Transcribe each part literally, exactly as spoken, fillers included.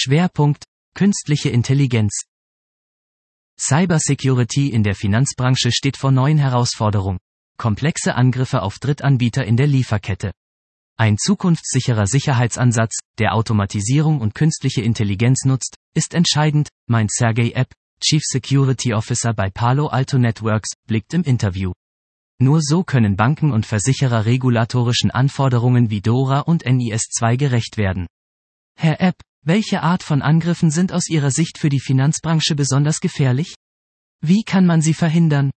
Schwerpunkt: Künstliche Intelligenz. Cybersecurity in der Finanzbranche steht vor neuen Herausforderungen. Komplexe Angriffe auf Drittanbieter in der Lieferkette. Ein zukunftssicherer Sicherheitsansatz, der Automatisierung und künstliche Intelligenz nutzt, ist entscheidend, meint Sergey Epp, Chief Security Officer bei Palo Alto Networks, blickt im Interview. Nur so können Banken und Versicherer regulatorischen Anforderungen wie DORA und N I S zwei gerecht werden. Herr Epp, welche Art von Angriffen sind aus Ihrer Sicht für die Finanzbranche besonders gefährlich? Wie kann man sie verhindern?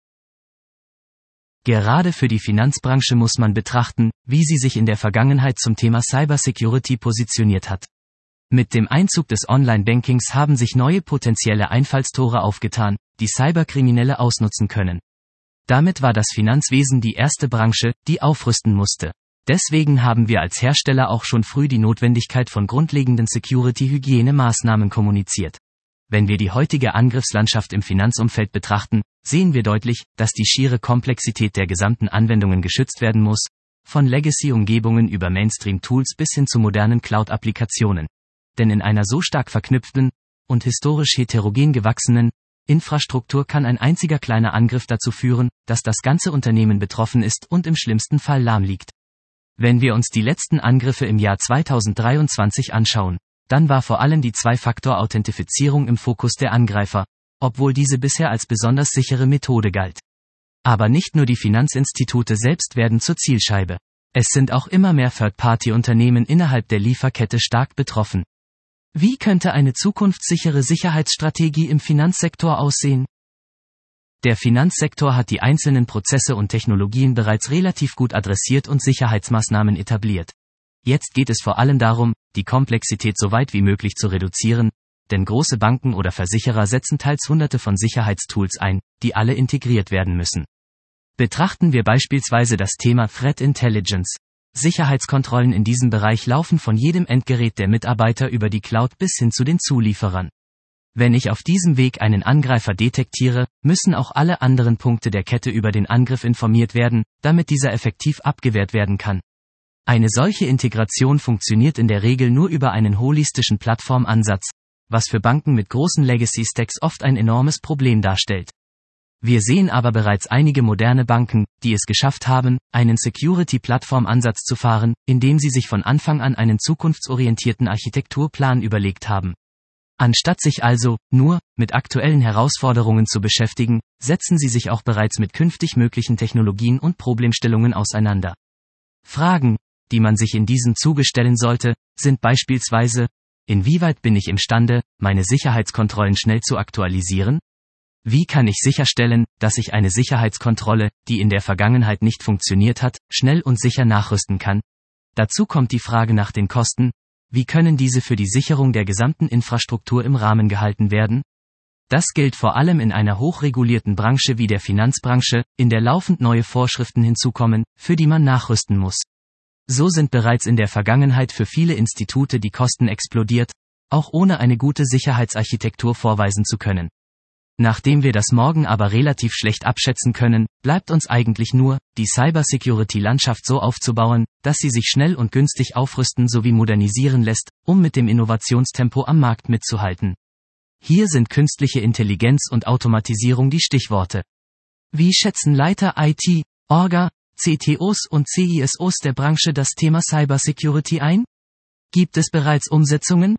Gerade für die Finanzbranche muss man betrachten, wie sie sich in der Vergangenheit zum Thema Cybersecurity positioniert hat. Mit dem Einzug des Online-Bankings haben sich neue potenzielle Einfallstore aufgetan, die Cyberkriminelle ausnutzen können. Damit war das Finanzwesen die erste Branche, die aufrüsten musste. Deswegen haben wir als Hersteller auch schon früh die Notwendigkeit von grundlegenden Security-Hygienemaßnahmen kommuniziert. Wenn wir die heutige Angriffslandschaft im Finanzumfeld betrachten, sehen wir deutlich, dass die schiere Komplexität der gesamten Anwendungen geschützt werden muss, von Legacy-Umgebungen über Mainstream-Tools bis hin zu modernen Cloud-Applikationen. Denn in einer so stark verknüpften und historisch heterogen gewachsenen Infrastruktur kann ein einziger kleiner Angriff dazu führen, dass das ganze Unternehmen betroffen ist und im schlimmsten Fall lahmliegt. Wenn wir uns die letzten Angriffe im Jahr zweitausenddreiundzwanzig anschauen, dann war vor allem die Zwei-Faktor-Authentifizierung im Fokus der Angreifer, obwohl diese bisher als besonders sichere Methode galt. Aber nicht nur die Finanzinstitute selbst werden zur Zielscheibe. Es sind auch immer mehr Third-Party-Unternehmen innerhalb der Lieferkette stark betroffen. Wie könnte eine zukunftssichere Sicherheitsstrategie im Finanzsektor aussehen? Der Finanzsektor hat die einzelnen Prozesse und Technologien bereits relativ gut adressiert und Sicherheitsmaßnahmen etabliert. Jetzt geht es vor allem darum, die Komplexität so weit wie möglich zu reduzieren, denn große Banken oder Versicherer setzen teils hunderte von Sicherheitstools ein, die alle integriert werden müssen. Betrachten wir beispielsweise das Thema Threat Intelligence. Sicherheitskontrollen in diesem Bereich laufen von jedem Endgerät der Mitarbeiter über die Cloud bis hin zu den Zulieferern. Wenn ich auf diesem Weg einen Angreifer detektiere, müssen auch alle anderen Punkte der Kette über den Angriff informiert werden, damit dieser effektiv abgewehrt werden kann. Eine solche Integration funktioniert in der Regel nur über einen holistischen Plattformansatz, was für Banken mit großen Legacy-Stacks oft ein enormes Problem darstellt. Wir sehen aber bereits einige moderne Banken, die es geschafft haben, einen Security-Plattform-Ansatz zu fahren, indem sie sich von Anfang an einen zukunftsorientierten Architekturplan überlegt haben. Anstatt sich also nur mit aktuellen Herausforderungen zu beschäftigen, setzen sie sich auch bereits mit künftig möglichen Technologien und Problemstellungen auseinander. Fragen, die man sich in diesem Zuge stellen sollte, sind beispielsweise: Inwieweit bin ich imstande, meine Sicherheitskontrollen schnell zu aktualisieren? Wie kann ich sicherstellen, dass ich eine Sicherheitskontrolle, die in der Vergangenheit nicht funktioniert hat, schnell und sicher nachrüsten kann? Dazu kommt die Frage nach den Kosten. Wie können diese für die Sicherung der gesamten Infrastruktur im Rahmen gehalten werden? Das gilt vor allem in einer hochregulierten Branche wie der Finanzbranche, in der laufend neue Vorschriften hinzukommen, für die man nachrüsten muss. So sind bereits in der Vergangenheit für viele Institute die Kosten explodiert, auch ohne eine gute Sicherheitsarchitektur vorweisen zu können. Nachdem wir das morgen aber relativ schlecht abschätzen können, bleibt uns eigentlich nur, die Cybersecurity-Landschaft so aufzubauen, dass sie sich schnell und günstig aufrüsten sowie modernisieren lässt, um mit dem Innovationstempo am Markt mitzuhalten. Hier sind künstliche Intelligenz und Automatisierung die Stichworte. Wie schätzen Leiter I T, Orga, C T Os und C I S Os der Branche das Thema Cybersecurity ein? Gibt es bereits Umsetzungen?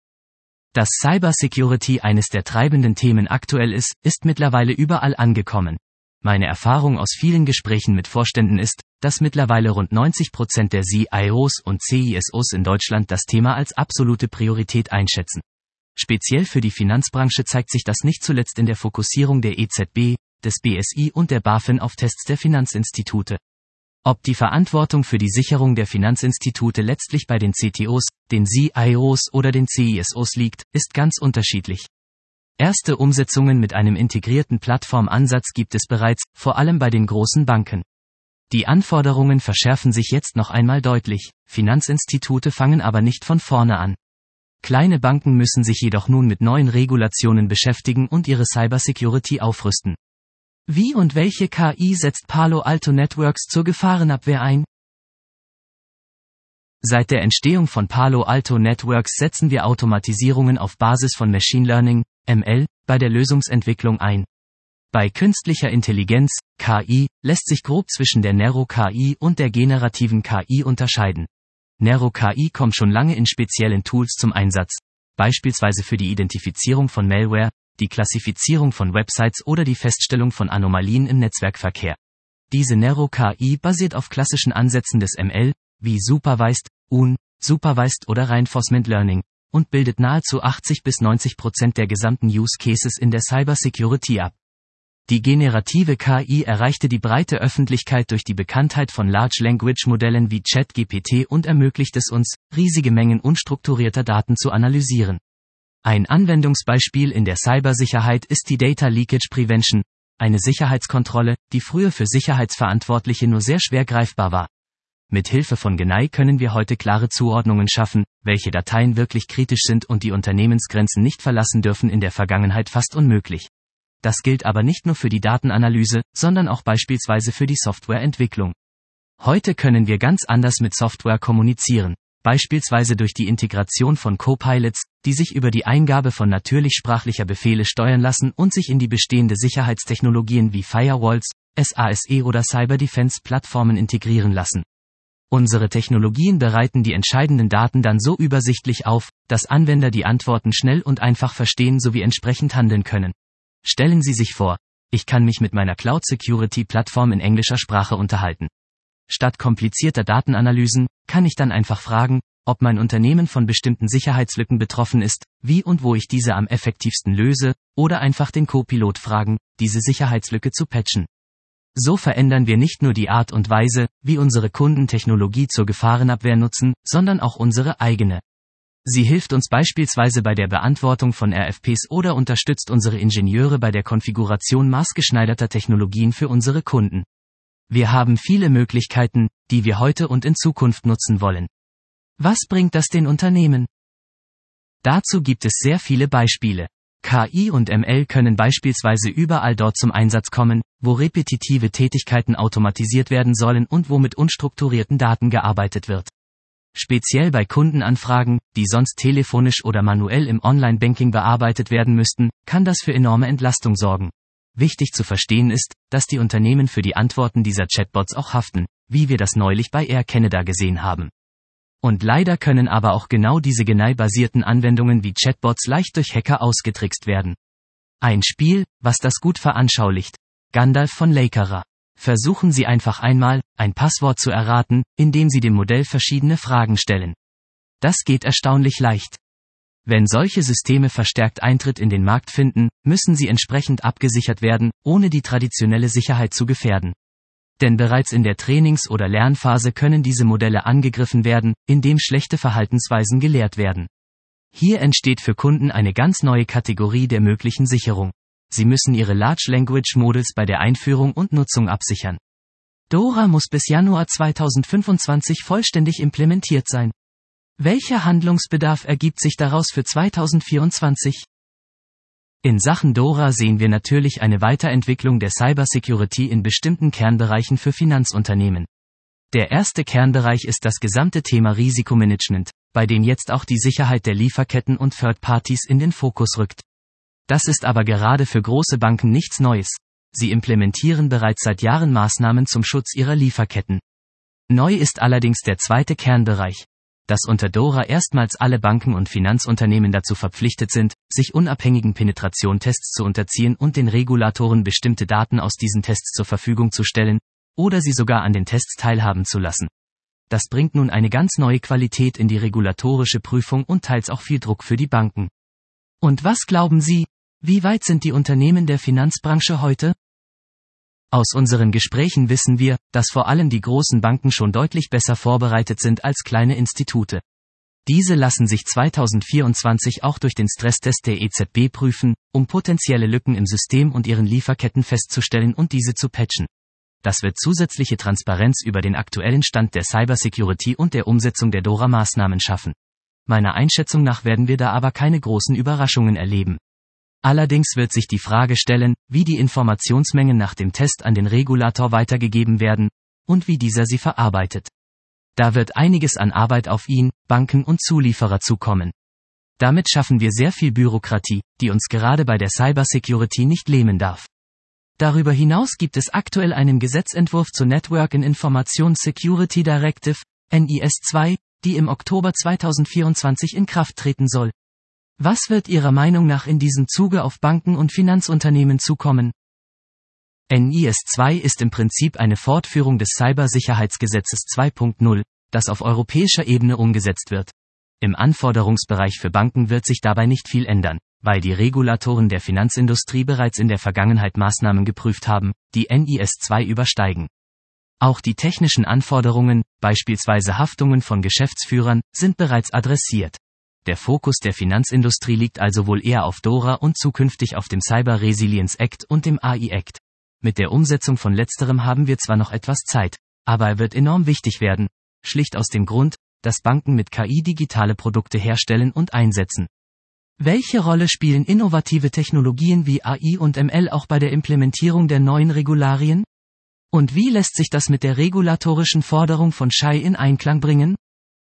Dass Cybersecurity eines der treibenden Themen aktuell ist, ist mittlerweile überall angekommen. Meine Erfahrung aus vielen Gesprächen mit Vorständen ist, dass mittlerweile rund neunzig Prozent der C I Os und C I S Os in Deutschland das Thema als absolute Priorität einschätzen. Speziell für die Finanzbranche zeigt sich das nicht zuletzt in der Fokussierung der E Z B, des B S I und der BaFin auf Tests der Finanzinstitute. Ob die Verantwortung für die Sicherung der Finanzinstitute letztlich bei den C T Os, den C I Os oder den C I S Os liegt, ist ganz unterschiedlich. Erste Umsetzungen mit einem integrierten Plattformansatz gibt es bereits, vor allem bei den großen Banken. Die Anforderungen verschärfen sich jetzt noch einmal deutlich, Finanzinstitute fangen aber nicht von vorne an. Kleine Banken müssen sich jedoch nun mit neuen Regulationen beschäftigen und ihre Cybersecurity aufrüsten. Wie und welche K I setzt Palo Alto Networks zur Gefahrenabwehr ein? Seit der Entstehung von Palo Alto Networks setzen wir Automatisierungen auf Basis von Machine Learning, M L, bei der Lösungsentwicklung ein. Bei künstlicher Intelligenz, K I, lässt sich grob zwischen der Neuro-K I und der generativen K I unterscheiden. Neuro-K I kommt schon lange in speziellen Tools zum Einsatz, beispielsweise für die Identifizierung von Malware, die Klassifizierung von Websites oder die Feststellung von Anomalien im Netzwerkverkehr. Diese Neuro-K I basiert auf klassischen Ansätzen des M L, wie Supervised, Unsupervised oder Reinforcement Learning, und bildet nahezu achtzig bis neunzig Prozent der gesamten Use Cases in der Cybersecurity ab. Die generative K I erreichte die breite Öffentlichkeit durch die Bekanntheit von Large Language Modellen wie ChatGPT und ermöglicht es uns, riesige Mengen unstrukturierter Daten zu analysieren. Ein Anwendungsbeispiel in der Cybersicherheit ist die Data Leakage Prevention, eine Sicherheitskontrolle, die früher für Sicherheitsverantwortliche nur sehr schwer greifbar war. Mit Hilfe von G N A I können wir heute klare Zuordnungen schaffen, welche Dateien wirklich kritisch sind und die Unternehmensgrenzen nicht verlassen dürfen, in der Vergangenheit fast unmöglich. Das gilt aber nicht nur für die Datenanalyse, sondern auch beispielsweise für die Softwareentwicklung. Heute können wir ganz anders mit Software kommunizieren, beispielsweise durch die Integration von Copilots, die sich über die Eingabe von natürlichsprachlicher Befehle steuern lassen und sich in die bestehende Sicherheitstechnologien wie Firewalls, S A S E oder Cyber-Defense-Plattformen integrieren lassen. Unsere Technologien bereiten die entscheidenden Daten dann so übersichtlich auf, dass Anwender die Antworten schnell und einfach verstehen sowie entsprechend handeln können. Stellen Sie sich vor, ich kann mich mit meiner Cloud-Security-Plattform in englischer Sprache unterhalten. Statt komplizierter Datenanalysen, kann ich dann einfach fragen, ob mein Unternehmen von bestimmten Sicherheitslücken betroffen ist, wie und wo ich diese am effektivsten löse, oder einfach den Copilot fragen, diese Sicherheitslücke zu patchen. So verändern wir nicht nur die Art und Weise, wie unsere Kunden Technologie zur Gefahrenabwehr nutzen, sondern auch unsere eigene. Sie hilft uns beispielsweise bei der Beantwortung von R F Ps oder unterstützt unsere Ingenieure bei der Konfiguration maßgeschneiderter Technologien für unsere Kunden. Wir haben viele Möglichkeiten, die wir heute und in Zukunft nutzen wollen. Was bringt das den Unternehmen? Dazu gibt es sehr viele Beispiele. K I und M L können beispielsweise überall dort zum Einsatz kommen, wo repetitive Tätigkeiten automatisiert werden sollen und wo mit unstrukturierten Daten gearbeitet wird. Speziell bei Kundenanfragen, die sonst telefonisch oder manuell im Online-Banking bearbeitet werden müssten, kann das für enorme Entlastung sorgen. Wichtig zu verstehen ist, dass die Unternehmen für die Antworten dieser Chatbots auch haften, wie wir das neulich bei Air Canada gesehen haben. Und leider können aber auch genau diese G N A I-basierten Anwendungen wie Chatbots leicht durch Hacker ausgetrickst werden. Ein Spiel, was das gut veranschaulicht. Gandalf von Lakera. Versuchen Sie einfach einmal, ein Passwort zu erraten, indem Sie dem Modell verschiedene Fragen stellen. Das geht erstaunlich leicht. Wenn solche Systeme verstärkt Eintritt in den Markt finden, müssen sie entsprechend abgesichert werden, ohne die traditionelle Sicherheit zu gefährden. Denn bereits in der Trainings- oder Lernphase können diese Modelle angegriffen werden, indem schlechte Verhaltensweisen gelehrt werden. Hier entsteht für Kunden eine ganz neue Kategorie der möglichen Sicherung. Sie müssen ihre Large Language Models bei der Einführung und Nutzung absichern. DORA muss bis Januar zweitausendfünfundzwanzig vollständig implementiert sein. Welcher Handlungsbedarf ergibt sich daraus für zweitausendvierundzwanzig? In Sachen DORA sehen wir natürlich eine Weiterentwicklung der Cybersecurity in bestimmten Kernbereichen für Finanzunternehmen. Der erste Kernbereich ist das gesamte Thema Risikomanagement, bei dem jetzt auch die Sicherheit der Lieferketten und Third Parties in den Fokus rückt. Das ist aber gerade für große Banken nichts Neues. Sie implementieren bereits seit Jahren Maßnahmen zum Schutz ihrer Lieferketten. Neu ist allerdings der zweite Kernbereich, dass unter DORA erstmals alle Banken und Finanzunternehmen dazu verpflichtet sind, sich unabhängigen Penetration-Tests zu unterziehen und den Regulatoren bestimmte Daten aus diesen Tests zur Verfügung zu stellen, oder sie sogar an den Tests teilhaben zu lassen. Das bringt nun eine ganz neue Qualität in die regulatorische Prüfung und teils auch viel Druck für die Banken. Und was glauben Sie, wie weit sind die Unternehmen der Finanzbranche heute? Aus unseren Gesprächen wissen wir, dass vor allem die großen Banken schon deutlich besser vorbereitet sind als kleine Institute. Diese lassen sich zweitausendvierundzwanzig auch durch den Stresstest der E Z B prüfen, um potenzielle Lücken im System und ihren Lieferketten festzustellen und diese zu patchen. Das wird zusätzliche Transparenz über den aktuellen Stand der Cybersecurity und der Umsetzung der DORA-Maßnahmen schaffen. Meiner Einschätzung nach werden wir da aber keine großen Überraschungen erleben. Allerdings wird sich die Frage stellen, wie die Informationsmengen nach dem Test an den Regulator weitergegeben werden, und wie dieser sie verarbeitet. Da wird einiges an Arbeit auf ihn, Banken und Zulieferer zukommen. Damit schaffen wir sehr viel Bürokratie, die uns gerade bei der Cybersecurity nicht lähmen darf. Darüber hinaus gibt es aktuell einen Gesetzentwurf zur Network and Information Security Directive, N I S zwei, die im Oktober zweitausendvierundzwanzig in Kraft treten soll. Was wird Ihrer Meinung nach in diesem Zuge auf Banken und Finanzunternehmen zukommen? N I S zwei ist im Prinzip eine Fortführung des Cybersicherheitsgesetzes zwei Punkt null, das auf europäischer Ebene umgesetzt wird. Im Anforderungsbereich für Banken wird sich dabei nicht viel ändern, weil die Regulatoren der Finanzindustrie bereits in der Vergangenheit Maßnahmen geprüft haben, die N I S zwei übersteigen. Auch die technischen Anforderungen, beispielsweise Haftungen von Geschäftsführern, sind bereits adressiert. Der Fokus der Finanzindustrie liegt also wohl eher auf DORA und zukünftig auf dem Cyber Resilience Act und dem A I Act. Mit der Umsetzung von letzterem haben wir zwar noch etwas Zeit, aber er wird enorm wichtig werden, schlicht aus dem Grund, dass Banken mit K I digitale Produkte herstellen und einsetzen. Welche Rolle spielen innovative Technologien wie A I und M L auch bei der Implementierung der neuen Regularien? Und wie lässt sich das mit der regulatorischen Forderung von S H I in Einklang bringen?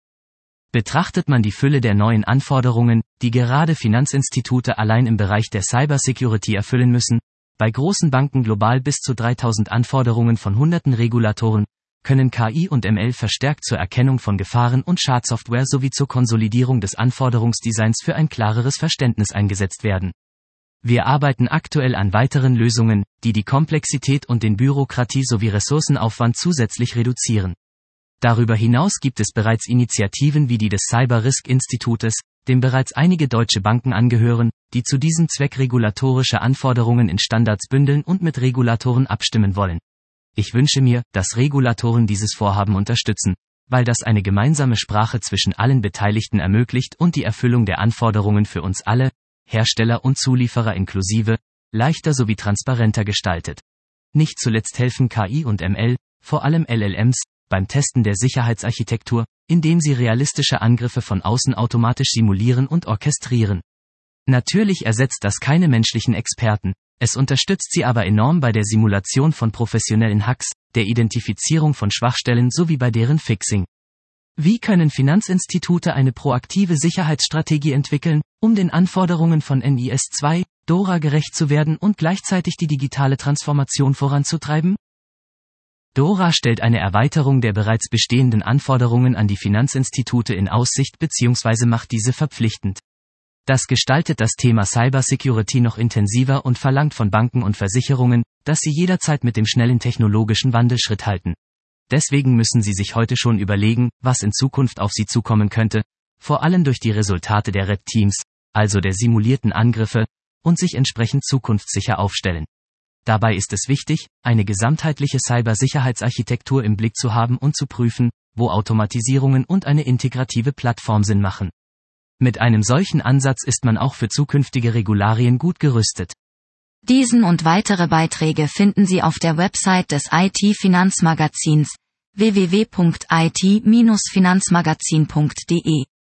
Betrachtet man die Fülle der neuen Anforderungen, die gerade Finanzinstitute allein im Bereich der Cybersecurity erfüllen müssen, bei großen Banken global bis zu dreitausend Anforderungen von hunderten Regulatoren, können K I und M L verstärkt zur Erkennung von Gefahren und Schadsoftware sowie zur Konsolidierung des Anforderungsdesigns für ein klareres Verständnis eingesetzt werden. Wir arbeiten aktuell an weiteren Lösungen, die die Komplexität und den Bürokratie- sowie Ressourcenaufwand zusätzlich reduzieren. Darüber hinaus gibt es bereits Initiativen wie die des Cyber Risk Institutes, dem bereits einige deutsche Banken angehören, die zu diesem Zweck regulatorische Anforderungen in Standards bündeln und mit Regulatoren abstimmen wollen. Ich wünsche mir, dass Regulatoren dieses Vorhaben unterstützen, weil das eine gemeinsame Sprache zwischen allen Beteiligten ermöglicht und die Erfüllung der Anforderungen für uns alle, Hersteller und Zulieferer inklusive, leichter sowie transparenter gestaltet. Nicht zuletzt helfen K I und M L, vor allem L L Ms, beim Testen der Sicherheitsarchitektur, indem sie realistische Angriffe von außen automatisch simulieren und orchestrieren. Natürlich ersetzt das keine menschlichen Experten, es unterstützt sie aber enorm bei der Simulation von professionellen Hacks, der Identifizierung von Schwachstellen sowie bei deren Fixing. Wie können Finanzinstitute eine proaktive Sicherheitsstrategie entwickeln, um den Anforderungen von N I S zwei, DORA gerecht zu werden und gleichzeitig die digitale Transformation voranzutreiben? DORA stellt eine Erweiterung der bereits bestehenden Anforderungen an die Finanzinstitute in Aussicht bzw. macht diese verpflichtend. Das gestaltet das Thema Cybersecurity noch intensiver und verlangt von Banken und Versicherungen, dass sie jederzeit mit dem schnellen technologischen Wandel Schritt halten. Deswegen müssen sie sich heute schon überlegen, was in Zukunft auf sie zukommen könnte, vor allem durch die Resultate der Red Teams, also der simulierten Angriffe, und sich entsprechend zukunftssicher aufstellen. Dabei ist es wichtig, eine gesamtheitliche Cybersicherheitsarchitektur im Blick zu haben und zu prüfen, wo Automatisierungen und eine integrative Plattform Sinn machen. Mit einem solchen Ansatz ist man auch für zukünftige Regularien gut gerüstet. Diesen und weitere Beiträge finden Sie auf der Website des I T-Finanzmagazins w w w punkt i t Bindestrich finanzmagazin punkt d e.